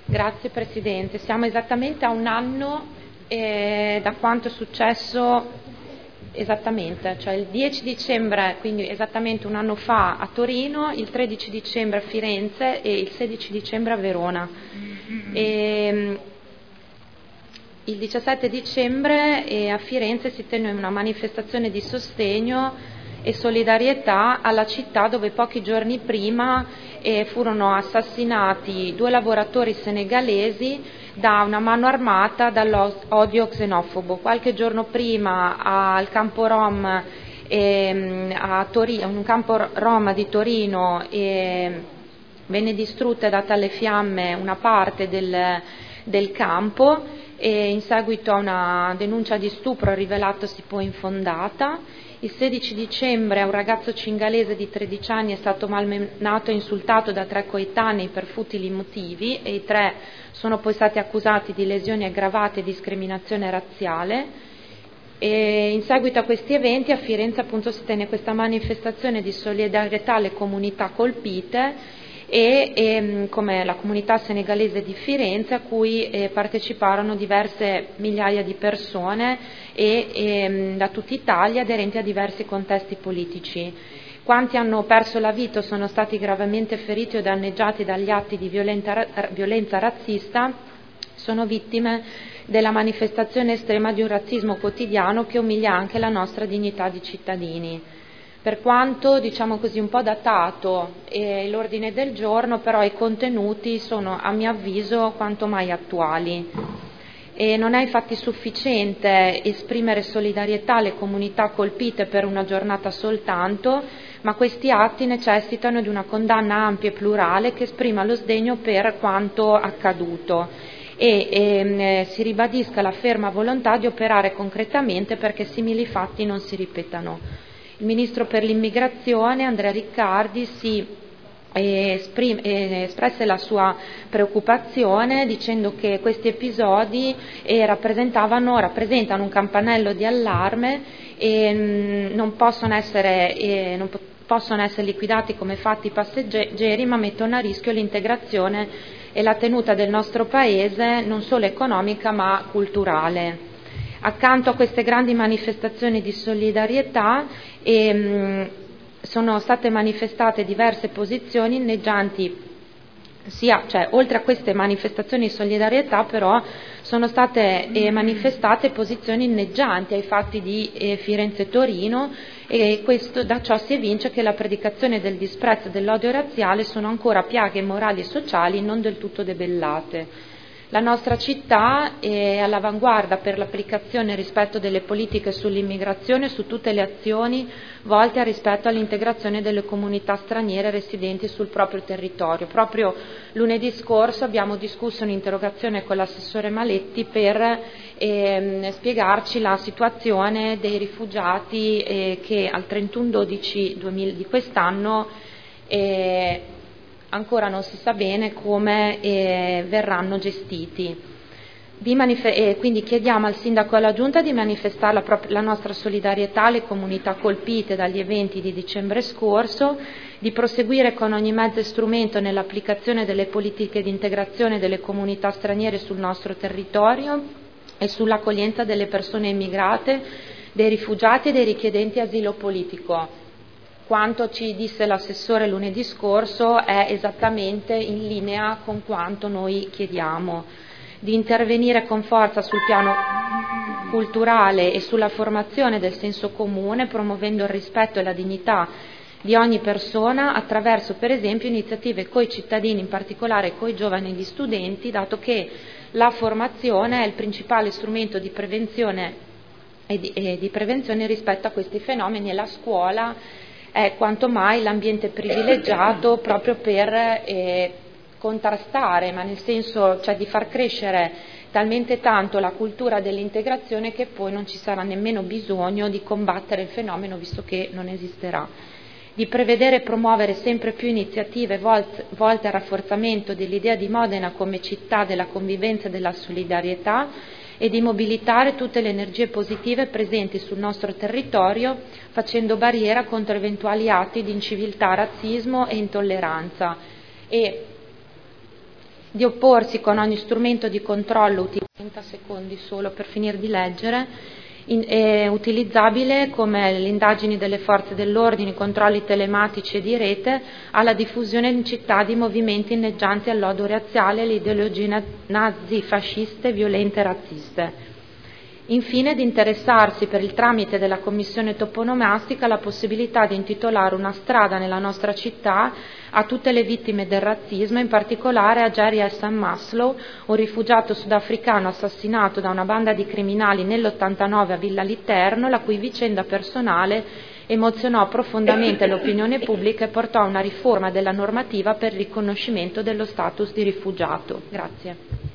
Grazie Presidente. Siamo esattamente a un anno da quanto è successo esattamente, cioè il 10 dicembre, quindi esattamente un anno fa a Torino, il 13 dicembre a Firenze e il 16 dicembre a Verona. Il 17 dicembre a Firenze si tenne una manifestazione di sostegno e solidarietà alla città dove pochi giorni prima furono assassinati 2 lavoratori senegalesi da una mano armata dall'odio xenofobo. Qualche giorno prima al campo Rom a Torino, in un campo Rom di Torino venne distrutta e data alle fiamme una parte del campo e in seguito a una denuncia di stupro rivelatosi poi infondata. Il 16 dicembre un ragazzo cingalese di 13 anni è stato malmenato e insultato da 3 coetanei per futili motivi e i 3 sono poi stati accusati di lesioni aggravate e discriminazione razziale. E in seguito a questi eventi a Firenze appunto si tenne questa manifestazione di solidarietà alle comunità colpite e come la comunità senegalese di Firenze a cui parteciparono diverse migliaia di persone da tutta Italia aderenti a diversi contesti politici. Quanti hanno perso la vita o sono stati gravemente feriti o danneggiati dagli atti di violenza razzista sono vittime della manifestazione estrema di un razzismo quotidiano che umilia anche la nostra dignità di cittadini. Per quanto, diciamo così, un po' datato l'ordine del giorno, però i contenuti sono, a mio avviso, quanto mai attuali. E non è infatti sufficiente esprimere solidarietà alle comunità colpite per una giornata soltanto, ma questi atti necessitano di una condanna ampia e plurale che esprima lo sdegno per quanto accaduto e si ribadisca la ferma volontà di operare concretamente perché simili fatti non si ripetano. Il Ministro per l'Immigrazione, Andrea Riccardi, espresse la sua preoccupazione dicendo che questi episodi rappresentano un campanello di allarme e non possono essere liquidati come fatti passeggeri, ma mettono a rischio l'integrazione e la tenuta del nostro Paese non solo economica ma culturale. Accanto a queste grandi manifestazioni di solidarietà sono state manifestate diverse posizioni inneggianti, oltre a queste manifestazioni di solidarietà però sono state manifestate posizioni inneggianti ai fatti di Firenze e Torino e da ciò si evince che la predicazione del disprezzo e dell'odio razziale sono ancora piaghe morali e sociali non del tutto debellate. La nostra città è all'avanguardia per l'applicazione e rispetto delle politiche sull'immigrazione su tutte le azioni volte al rispetto all'integrazione delle comunità straniere residenti sul proprio territorio. Proprio lunedì scorso abbiamo discusso un'interrogazione con l'assessore Maletti per spiegarci la situazione dei rifugiati che al 31/12 di quest'anno ancora non si sa bene come verranno gestiti. Quindi chiediamo al Sindaco e alla Giunta di manifestare la nostra solidarietà alle comunità colpite dagli eventi di dicembre scorso, di proseguire con ogni mezzo e strumento nell'applicazione delle politiche di integrazione delle comunità straniere sul nostro territorio e sull'accoglienza delle persone immigrate, dei rifugiati e dei richiedenti asilo politico. Quanto ci disse l'assessore lunedì scorso è esattamente in linea con quanto noi chiediamo, di intervenire con forza sul piano culturale e sulla formazione del senso comune, promuovendo il rispetto e la dignità di ogni persona attraverso, per esempio, iniziative coi cittadini, in particolare coi giovani e gli studenti, dato che la formazione è il principale strumento di prevenzione rispetto a questi fenomeni e la scuola è quanto mai l'ambiente privilegiato proprio per contrastare, ma nel senso di far crescere talmente tanto la cultura dell'integrazione che poi non ci sarà nemmeno bisogno di combattere il fenomeno visto che non esisterà. Di prevedere e promuovere sempre più iniziative volte al rafforzamento dell'idea di Modena come città della convivenza e della solidarietà e di mobilitare tutte le energie positive presenti sul nostro territorio facendo barriera contro eventuali atti di inciviltà, razzismo e intolleranza. E di opporsi con ogni strumento di controllo 30 secondi solo per finire di leggere, utilizzabile come le indagini delle forze dell'ordine, i controlli telematici e di rete alla diffusione in città di movimenti inneggianti all'odio razziale e alle ideologie nazifasciste, violente e razziste. Infine, di interessarsi per il tramite della Commissione toponomastica la possibilità di intitolare una strada nella nostra città a tutte le vittime del razzismo, in particolare a Jerry Hassan Maslow, un rifugiato sudafricano assassinato da una banda di criminali nell'89 a Villa Literno, la cui vicenda personale emozionò profondamente l'opinione pubblica e portò a una riforma della normativa per il riconoscimento dello status di rifugiato. Grazie.